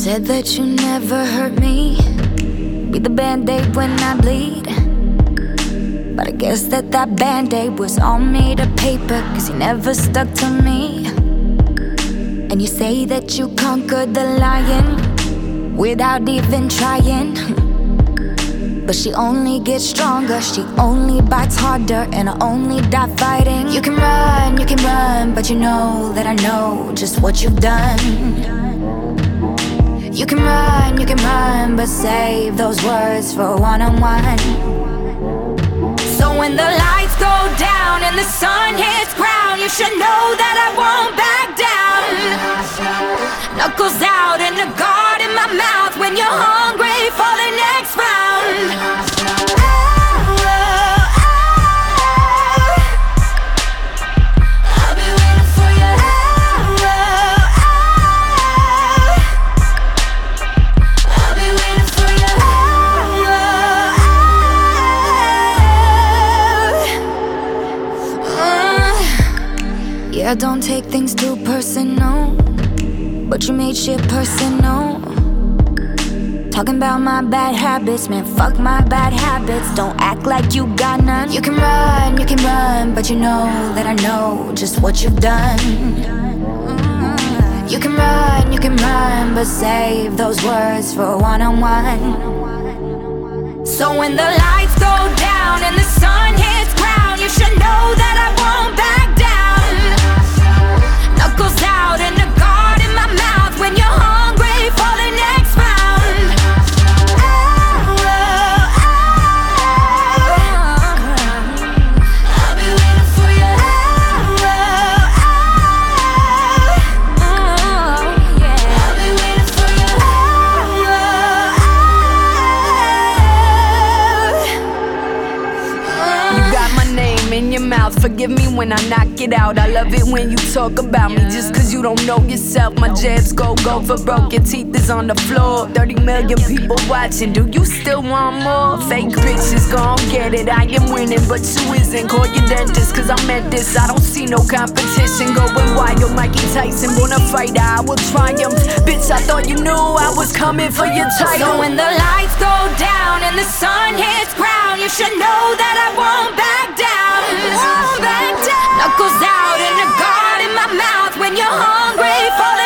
Said that you never hurt me, be the band-aid when I bleed. But I guess that band-aid was all made of paper, 'cause you never stuck to me. And you say that you conquered the lion without even trying. But she only gets stronger, she only bites harder, and I only die fighting. You can run, but you know that I know just what you've done. You can run, but save those words for a one-on-one. So when the lights go down and the sun hits ground, you should know that I won't back down. Knuckles out and a guard in my mouth when you're hungry for the next round. Yeah, don't take things too personal, but you made shit personal. Talking about my bad habits, man, fuck my bad habits. Don't act like you got none. You can run, but you know that I know just what you've done. You can run, but save those words for a one-on-one. So when the lights go down and the sun hits ground, you should know that I won't back down. Knuckles out and a guard in my mouth when you're hungry for the next round. I'll be waiting for you. I'll be waiting for you. You got my name in your mouth, forgive me when I knock it out. I love it when you talk about me just 'cause you don't know yourself. My jabs go for broke, your teeth is on the floor. 30 million people watching, do you still want more? Fake bitches gon' get it, I am winning, but you isn't. Call your dentist 'cause I meant this, I don't see no competition. Going wild, Mikey Tyson, wanna fight, I will triumph. Bitch, I thought you knew I was coming for your title. So when the lights go down and the sun hits ground, you should know that I won't back down. Knuckles out and a guard in my mouth when you're hungry for the